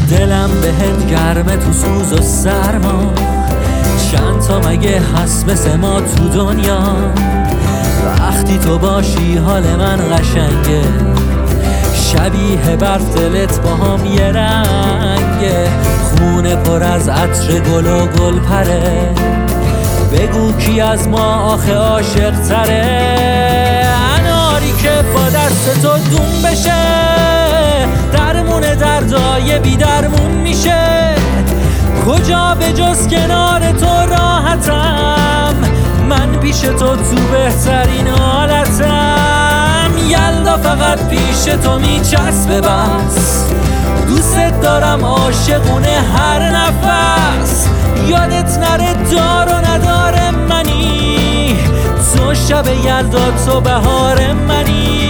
دلم بهت گرمه تو سوز و سرما، چند تا مگه هست مثل ما تو دنیا؟ وقتی تو باشی حال من قشنگه، شبیه برف دلت با هم یه رنگه، خونه پر از عطر گل و گل پره، بگو کی از ما آخه عاشق تره؟ اناری که با دست تو دون بشه، درمون دردای بی درمون میشه، کجا به جز کنار تو راحتم، من پیش تو بهترین حالتم، یلدا فقط پیش تو میچسبه بس، دوست دارم عاشقونه هر نفس، یادت نره دار و نداره منی، تو شب یلدا تو بهار منی.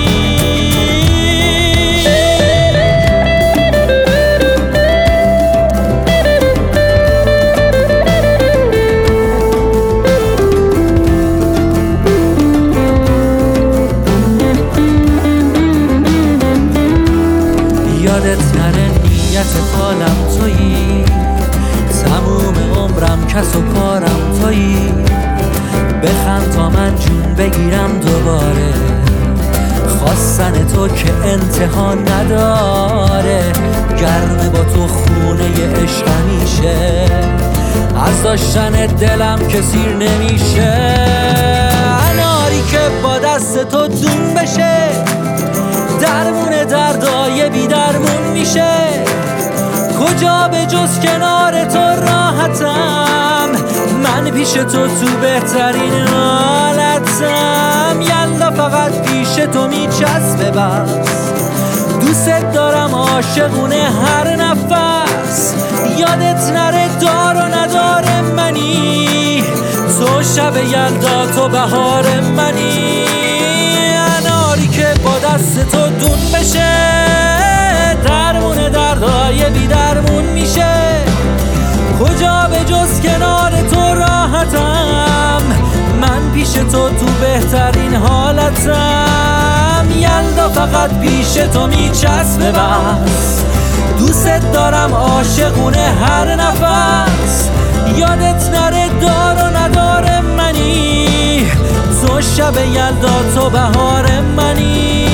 یادت نره نیت حالم تویی، تموم عمرم کس و کارم تویی، بخند تا من جون بگیرم دوباره، خواستن تو که انتها نداره، گرمه با تو خونه ی عشق میشه، از داشتن دلم که سیر نمیشه، اناری که با دست تو دون بشه، درمون دردای بی درمون میشه، کجا به جز کنار تو راحتم، من پیش تو بهترین حالتم، یلا فقط پیش تو میچسبه بس، دوست دارم عاشقونه هر نفس، یادت نره دار و نداره منی، تو شب یلدا تو بهار منی، اناری که با دست تو دون بشه، درمون دردای بی درمون میشه، کجا به جز کنار تو راحتم، من پیش تو بهترین حالتم، یلدا فقط پیش تو میچسبه بس، دوست دارم عاشقونه هر نفس، یادت نره دار و نداره منی، تو شب یلدا تو بهار منی.